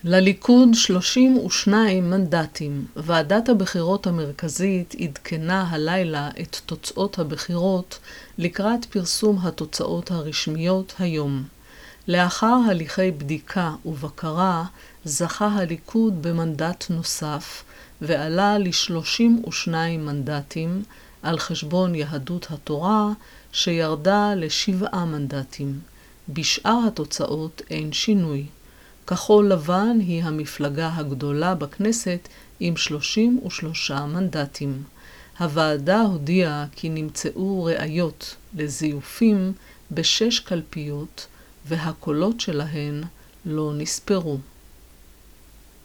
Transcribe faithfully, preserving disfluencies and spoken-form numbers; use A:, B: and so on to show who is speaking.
A: לליכוד שלושים ושניים מנדטים. ועדת הבחירות המרכזית עדכנה הלילה את תוצאות הבחירות לקראת פרסום התוצאות הרשמיות היום. לאחר הליכי בדיקה ובקרה זכה הליכוד במנדט נוסף ועלה ל-שלושים ושניים מנדטים על חשבון יהדות התורה שירדה לשבעה מנדטים. בשאר התוצאות אין שינוי. כחול לבן היא המפלגה הגדולה בכנסת עם שלושים ושלושה מנדטים. הוועדה הודיעה כי נמצאו ראיות לזיופים בשש קלפיות והקולות שלהן לא נספרו.